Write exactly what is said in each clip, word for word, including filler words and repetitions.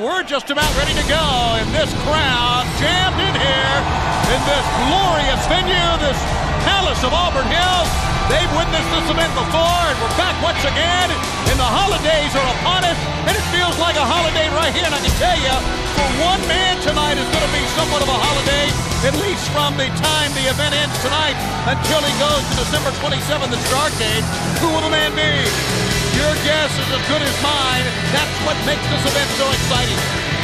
we're just about ready to go, and this crowd jammed in here in this glorious venue, this Palace of Auburn Hills. They've witnessed this event before, and we're back once again, and the holidays are upon us, and it feels like a holiday right here, and I can tell you, for one man tonight is going to be somewhat of a holiday, at least from the time the event ends tonight until he goes to December twenty-seventh at Starrcade. Who will the man be? Your guess is as good as mine. That's what makes this event so exciting.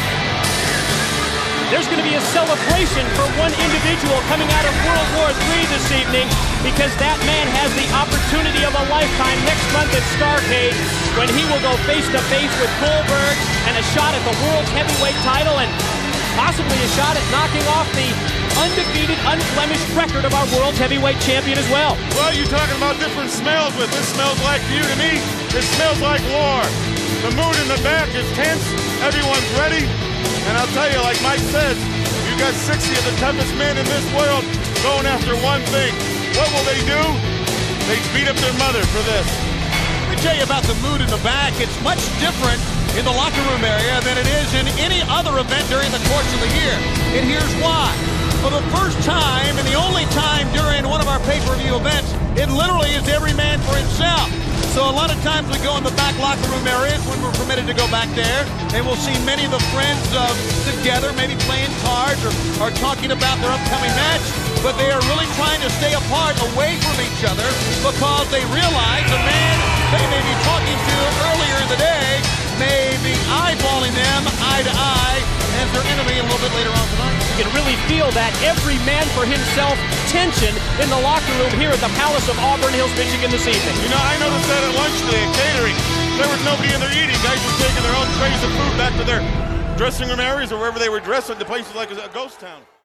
There's going to be a celebration for one individual coming out of World War Three this evening, because that man has the opportunity of a lifetime next month at Starrcade, when he will go face-to-face with Goldberg and a shot at the world's heavyweight title and possibly a shot at knocking off the undefeated, unblemished record of our world's heavyweight champion as well. Well, you're talking about different smells with this smells like to you. To me, it smells like war. The mood in the back is tense. Everyone's ready. And I'll tell you, like Mike said, you got sixty of the toughest men in this world going after one thing. What will they do? They beat up their mother for this. Let me tell you about the mood in the back. It's much different in the locker room area than it is in any other event during the course of the year. And here's why. For the first time, and the only time during one of our pay-per-view events, it literally is every man for himself. So a lot of times we go in the back locker room areas when we're permitted to go back there, and we'll see many of the friends uh, together, maybe playing cards or, or talking about their upcoming match, but they are really trying to stay apart, away from each other, because they realize the man they may be talking to earlier in the day may be eyeballing them eye to eye as their enemy a little bit later on tonight. You can really feel that every man for himself tension in the locker room here at the Palace of Auburn Hills, Michigan this evening. You know, I noticed that at lunch today at catering. There was nobody in there eating. Guys were taking their own trays of food back to their dressing room areas or wherever they were dressing, the places like a ghost town.